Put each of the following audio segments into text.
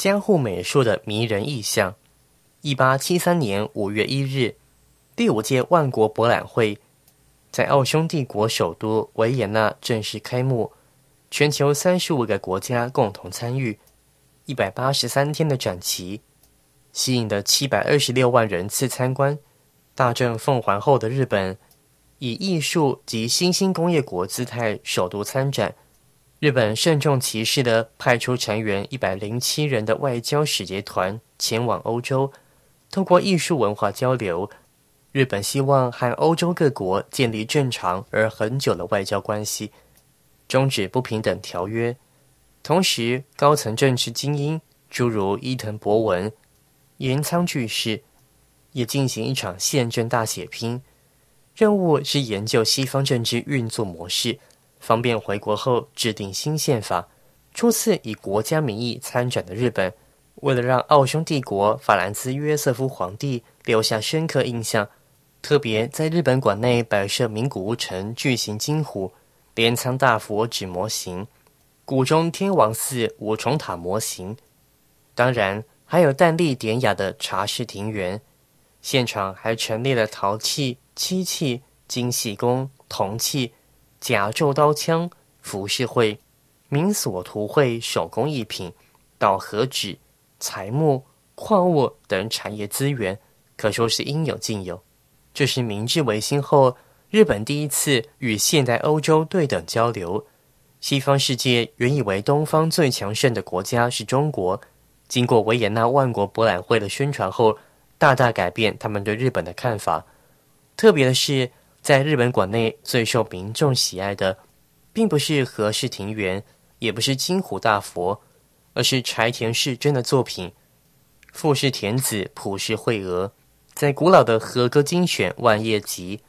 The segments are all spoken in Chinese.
江户美术的迷人意象。1873年5月1日，第5届万国博览会在奥匈帝国首都维也纳正式开幕，全球35个国家共同参与，183天的展期，吸引了726万人次参观。大政奉还后的日本，以艺术及新兴工业国姿态首度参展。日本慎重其事地派出成员107人的外交使节团前往欧洲，透过艺术文化交流，日本希望和欧洲各国建立正常而恒久的外交关系，终止不平等条约。同时，高层政治精英诸如伊藤博文、岩仓具视也进行一场宪政大血拼，任务是研究西方政治运作模式，方便回国后制定新宪法。初次以国家名义参展的日本，为了让奥匈帝国法兰兹约瑟夫皇帝留下深刻印象，特别在日本馆内摆设名古屋城巨型金虎、镰仓大佛纸模型、谷中天王寺五重塔模型，当然还有淡丽典雅的茶室庭园。现场还陈列了陶器、漆器、金细工、铜器、甲胄刀枪、浮世绘、民所图绘手工艺品、岛和纸、材木、矿物等产业资源，可说是应有尽有。这是明治维新后日本第一次与现代欧洲对等交流。西方世界原以为东方最强盛的国家是中国，经过维也纳万国博览会的宣传后，大大改变他们对日本的看法。特别的是，在日本馆内最受民众喜爱的，并不是和氏庭园，也不是金虎大佛，而是柴田市真的作品富士田子朴实绘额。在古老的和歌精选万叶集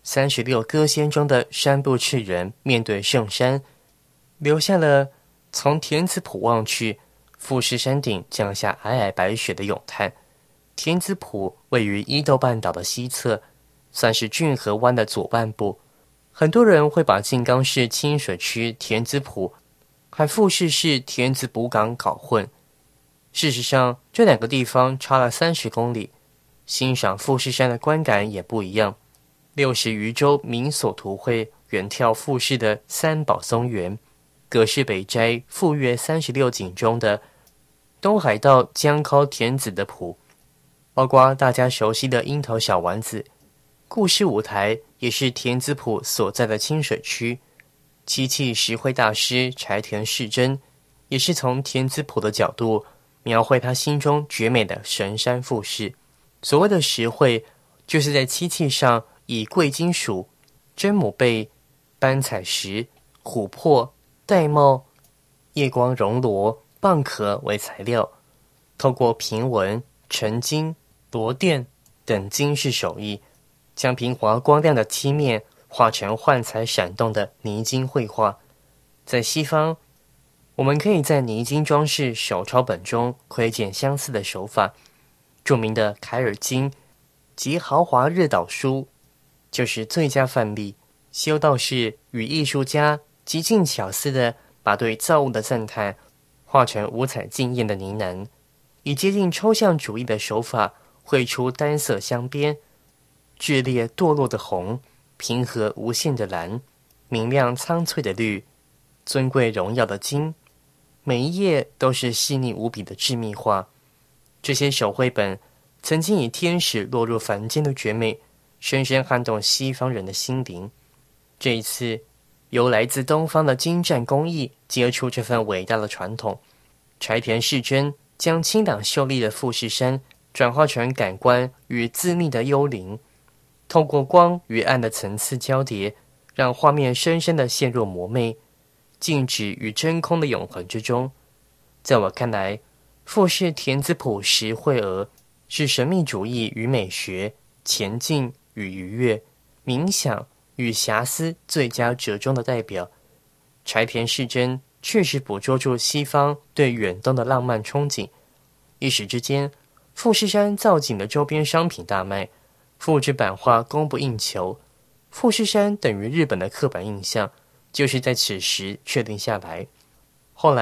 36歌仙中的山部赤人面对圣山，留下了从田子浦望去，富士山顶降下皑皑白雪的咏叹。田子浦位于伊豆半岛的西侧，算是骏河湾的左半部。很多人会把静冈市清水区田子浦和富士市田子浦港搞混，事实上这两个地方差了30公里，欣赏富士山的观感也不一样。60余州民所图绘远眺富士的三宝松原，葛饰北斋富岳36景中的东海道江尻田子的浦，包括大家熟悉的樱桃小丸子。故事舞台也是田子浦所在的清水区。漆器石绘大师柴田市真也是从田子浦的角度描绘他心中绝美的神山富士。所谓的石绘，就是在漆器上以贵金属、真母贝、斑彩石、琥珀、玳瑁、夜光熔螺、蚌壳为材料，透过平纹、沉金、螺钿等金饰手艺，将平滑光亮的漆面画成幻彩闪动的泥金绘画。在西方，我们可以在泥金装饰手抄本中窥见相似的手法。著名的凯尔金及豪华日岛书就是最佳范例。修道士与艺术家极尽巧思地把对造物的赞叹画成五彩竞艳的呢喃，以接近抽象主义的手法绘出单色镶边、炽烈堕落的红、平和无限的蓝、明亮苍翠的绿、尊贵荣耀的金，每一页都是细腻无比的致密画。这些手绘本曾经以天使落入凡间的绝美，深深撼动西方人的心灵。这一次，由来自东方的精湛工艺接触这份伟大的传统。柴田市真将清朗秀丽的富士山转化成感官与自溺的幽灵，透过光与暗的层次交叠，让画面深深地陷入魔魅、静止与真空的永恒之中。在我看来，富士田子浦石绘额是神秘主义与美学、前进与愉悦、冥想与遐思最佳折中的代表。柴田市真确实捕捉住西方对远东的浪漫憧憬，一时之间，富士山造景的周边商品大卖，复制版画供不应求。富士山等于日本的刻板印象，就是在此时确定下来。后来，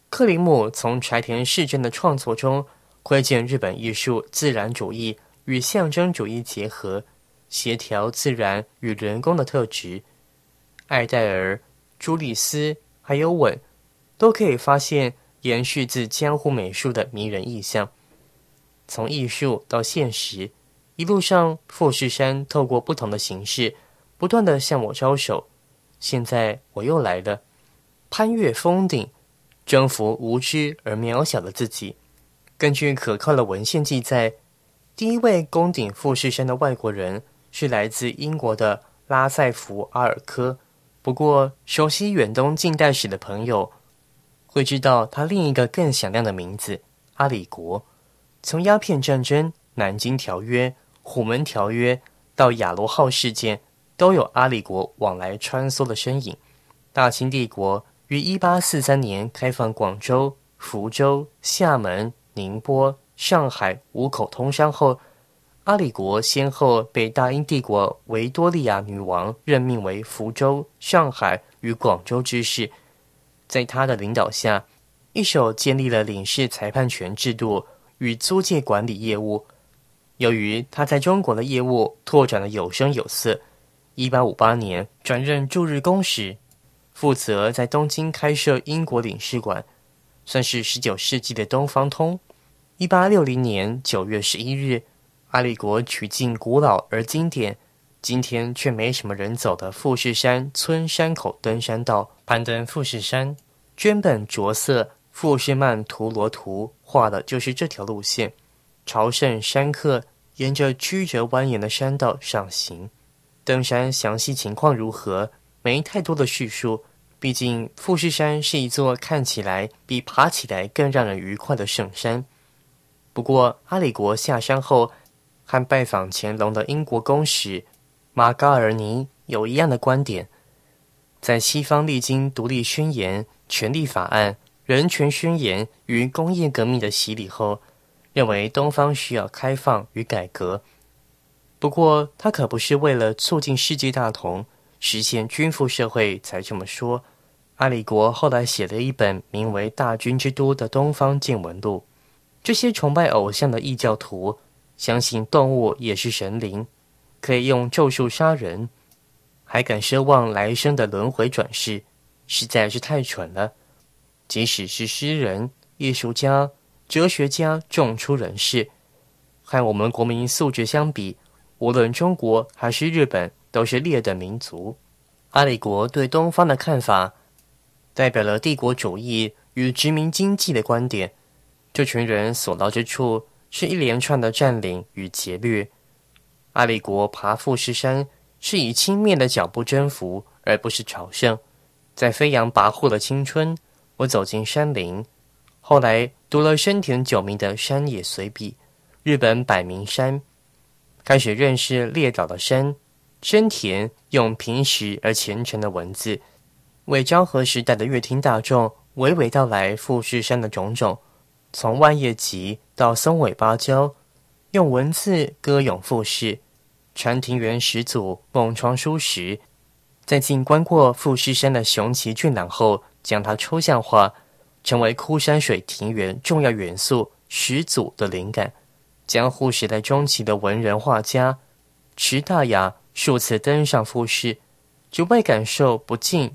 克林姆从柴田市政的创作中窥见日本艺术自然主义与象征主义结合，协调自然与人工的特质。艾戴尔、朱利斯还有吻都可以发现延续自江户美术的迷人意象。从艺术到现实，一路上富士山透过不同的形式不断地向我招手。现在我又来了，攀越峰顶，征服无知而渺小的自己。根据可靠的文献记载，第一位攻顶富士山的外国人是来自英国的拉塞福阿尔科。不过熟悉远东近代史的朋友会知道他另一个更响亮的名字——阿里国。从鸦片战争、南京条约、虎门条约到亚罗号事件，都有阿里国往来穿梭的身影。大清帝国于1843年开放广州、福州、厦门、宁波、上海五口通商后，阿里国先后被大英帝国维多利亚女王任命为福州、上海与广州知事。在他的领导下，一手建立了领事裁判权制度与租界管理业务。由于他在中国的业务拓展得有声有色，1858年转任驻日公使，负责在东京开设英国领事馆，算是19世纪的东方通。1860年9月11日，阿里国取进古老而经典，今天却没什么人走的富士山村山口登山道，攀登富士山。绢本着色富士曼陀罗图画的就是这条路线。朝圣山客沿着曲折蜿蜒的山道上行，登山详细情况如何，没太多的叙述，毕竟富士山是一座看起来比爬起来更让人愉快的圣山。不过阿里国下山后，和拜访乾隆的英国公使马嘎尔尼有一样的观点。在西方历经独立宣言、权利法案、人权宣言与工业革命的洗礼后，认为东方需要开放与改革。不过他可不是为了促进世界大同、实现均富社会才这么说。阿里国后来写了一本名为《大军之都的东方见闻录》，这些崇拜偶像的异教徒相信动物也是神灵，可以用咒术杀人，还敢奢望来生的轮回转世，实在是太蠢了。即使是诗人、艺术家、哲学家众出人世，和我们国民素质相比，无论中国还是日本都是劣等民族。阿里国对东方的看法代表了帝国主义与殖民经济的观点。这群人所到之处是一连串的占领与劫掠。阿里国爬富士山是以轻蔑的脚步征服，而不是朝圣。在飞扬跋扈的青春，我走进山林，后来读了深田久明的山野随笔《日本百名山》，开始认识列岛的山。深田用平实而虔诚的文字，为昭和时代的乐听大众娓娓道来富士山的种种，从万叶集到松尾芭蕉，用文字歌咏富士。川庭园始祖孟窗书时，在静观过富士山的雄奇俊朗后，将它抽象化，成为枯山水庭园重要元素始祖的灵感。江户时代中期的文人画家池大雅数次登上富士，只为感受不尽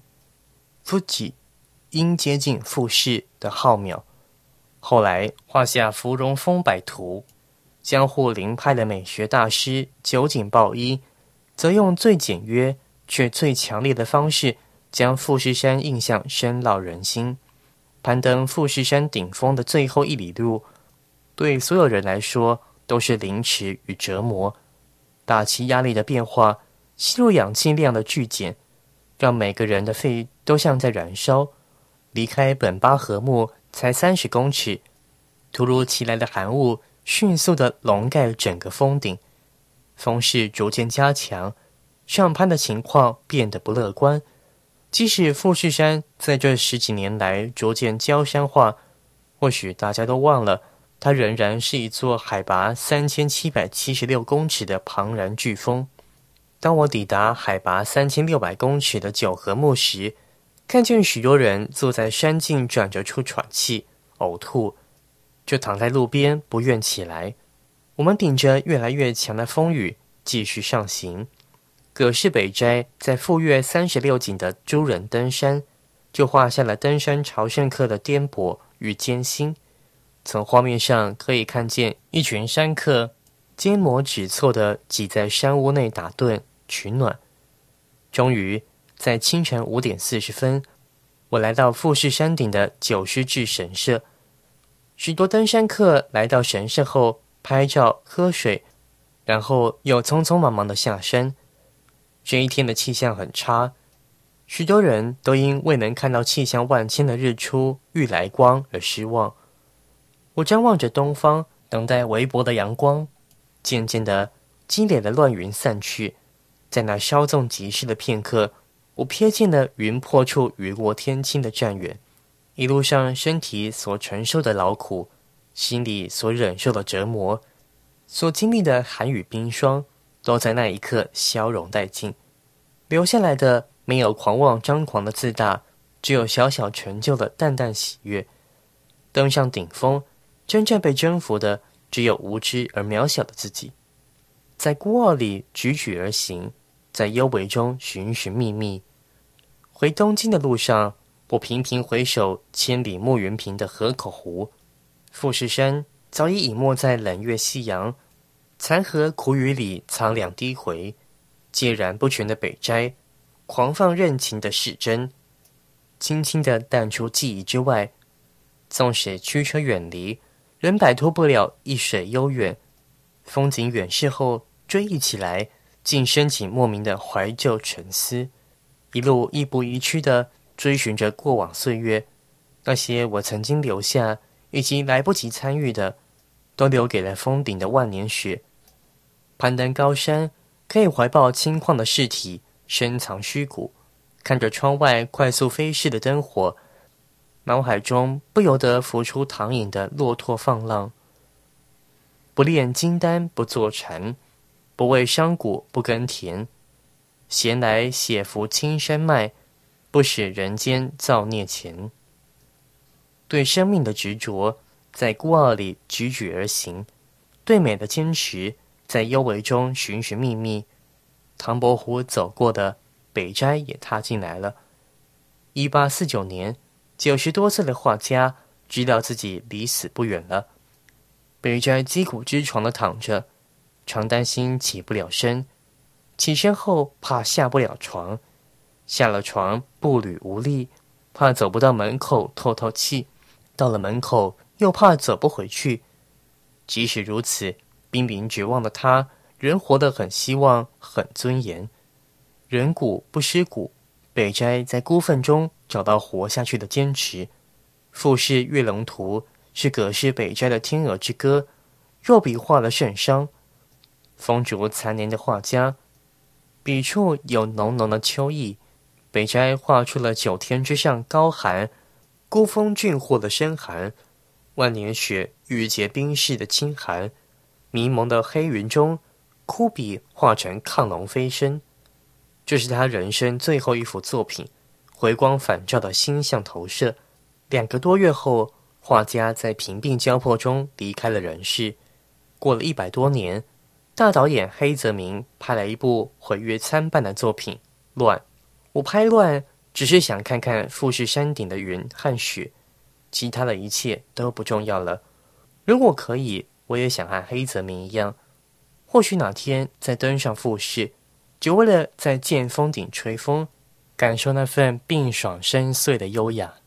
Fuji应接近富士的浩渺。后来画下芙蓉峰百图。江户林派的美学大师酒井抱一则用最简约却最强烈的方式，将富士山印象深烙人心。攀登富士山顶峰的最后1里路，对所有人来说都是凌迟与折磨。大气压力的变化，吸入氧气量的剧减，让每个人的肺都像在燃烧。离开本巴和木才30公尺，突如其来的寒雾迅速地笼盖整个峰顶，风势逐渐加强，上攀的情况变得不乐观。即使富士山在这10几年来逐渐焦山化，或许大家都忘了，它仍然是一座海拔3776公尺的庞然巨峰。当我抵达海拔3600公尺的九合目时， 看见许多人坐在山径转着处喘气、呕吐，就躺在路边不愿起来。我们顶着越来越强的风雨继续上行。葛氏北斋在富岳36景的诸人登山，就画下了登山朝圣客的颠簸与艰辛。从画面上可以看见一群山客肩摩指错地挤在山屋内打盹取暖。终于在清晨5点40分，我来到富士山顶的九师智神社。许多登山客来到神社后拍照喝水，然后又匆匆忙忙地下山。这一天的气象很差，许多人都因未能看到气象万千的日出玉来光而失望。我张望着东方，等待微薄的阳光。渐渐的，激烈的乱云散去，在那稍纵即逝的片刻，我瞥见了云破处雨过天晴的战远。一路上身体所承受的劳苦，心里所忍受的折磨，所经历的寒雨冰霜，都在那一刻消融殆尽。留下来的没有狂妄张狂的自大，只有小小成就的淡淡喜悦。登上顶峰，真正被征服的只有无知而渺小的自己。在孤傲里踽踽而行，在幽微中寻寻觅觅。回东京的路上，我频频回首千里暮云平的河口湖。富士山早已隐没在冷月夕阳，残荷苦雨里苍凉低回。孑然不全的北斋，狂放任情的世真，轻轻地淡出记忆之外。纵使驱车远离，仍摆脱不了一水悠远。风景远逝后，追忆起来，竟升起莫名的怀旧沉思。一路亦步亦趋地追寻着过往岁月，那些我曾经留下以及来不及参与的，都留给了峰顶的万年雪。攀登高山，可以怀抱轻旷的尸体，深藏虚骨。看着窗外快速飞逝的灯火，脑海中不由得浮出唐寅的落拓放浪。不炼金丹不坐禅，不为商贾不耕田。闲来写幅青山脉，不使人间造孽钱。对生命的执着，在孤傲里踽踽而行；对美的坚持，在幽微中寻寻觅觅。唐伯虎走过的，北斋也踏进来了。1849年，90多岁的画家知道自己离死不远了。北斋击鼓之床的躺着，常担心起不了身。起身后怕下不了床，下了床步履无力，怕走不到门口透透气，到了门口又怕走不回去。即使如此，濒临绝望的他仍活得很希望，很尊严。人骨不尸骨，北斋在孤愤中找到活下去的坚持。富士月龙图是葛氏北斋的天鹅之歌，肉笔画了圣殇。风烛残年的画家，笔触有浓浓的秋意。北斋画出了9天之上高寒，孤峰峻壑的深寒，万年雪欲结冰释的清寒。迷蒙的黑云中，枯笔画成亢龙飞升。这是他人生最后一幅作品，回光返照的星象投射。2个多月后，画家在贫病交迫中离开了人世。过了100多年，大导演黑泽明拍了一部毁誉参半的作品《乱》。我拍乱只是想看看富士山顶的云和雪，其他的一切都不重要了。如果可以，我也想和黑泽明一样，或许哪天再登上富士，只为了在剑峰顶吹风，感受那份冰爽深邃的优雅。